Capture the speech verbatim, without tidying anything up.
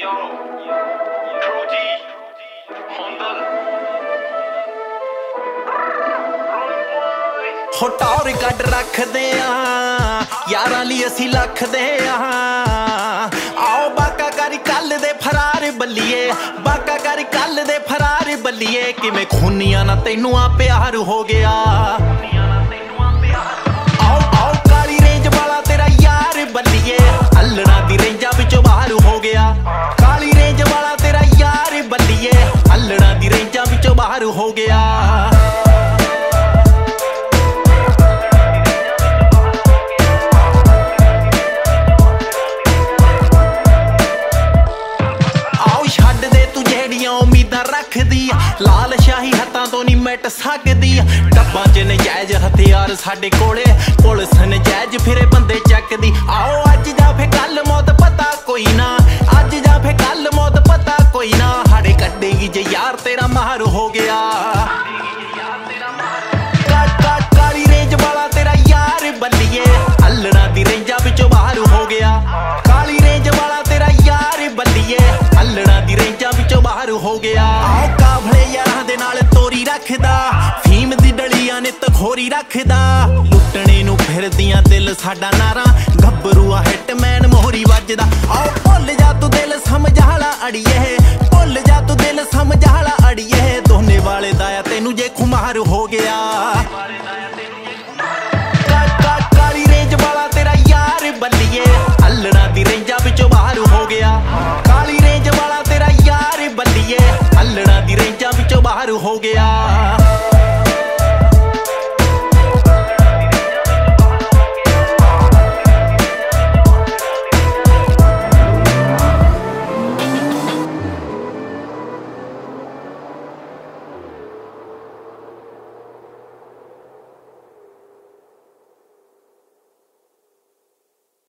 हो टौर कड रखदे आ यारां लई असीं लखदे आ आओ बाका करी कल दे फरार बल्लिए बाका करी कल दे फरार बल्लिए किवें खूनियां ना तैनूं आ प्यार हो गया आओ आओ काली रेंज वाला तेरा यार बल्लिए अल्लड़ा दी रेंजा विचों बाहर हो गया काली रेंज वाला तेरा यार बल्लिए अल्लड़ा दी रेंजा विचों बाहर हो गया लाल शाही हत्थां तो नहीं मिट सकदी डब्बां च नजायज हथियार साडे कोले पुलिस नजायज फिरे बंदे चकदी आओ अज जा फे कल मौत पता कोई ना अज जा फे कल मौत पता कोई ना हाड़े कड्डेगी जे यार तेरा मार हो गया काली रेंज वाला तेरा यार बल्लिए अल्लड़ा दी रेंजा विचों बाहर हो गया काली रेंज वाला तेरा यार बल्लिए अल्लड़ा दी रेंजा विचों बाहर हो गया रखदा फीम दी डलियां ने तखोरी रखदा लुटने नू फिरदियां दिल साडा नारा गब्बरूआ हिटमैन मोहरी वजदा आओ भुल जा तू दिल समझाला अड़िए भुल जा तू दिल समझाला अड़िए दोने वाले दाया तेनू जे खुमार हो गया।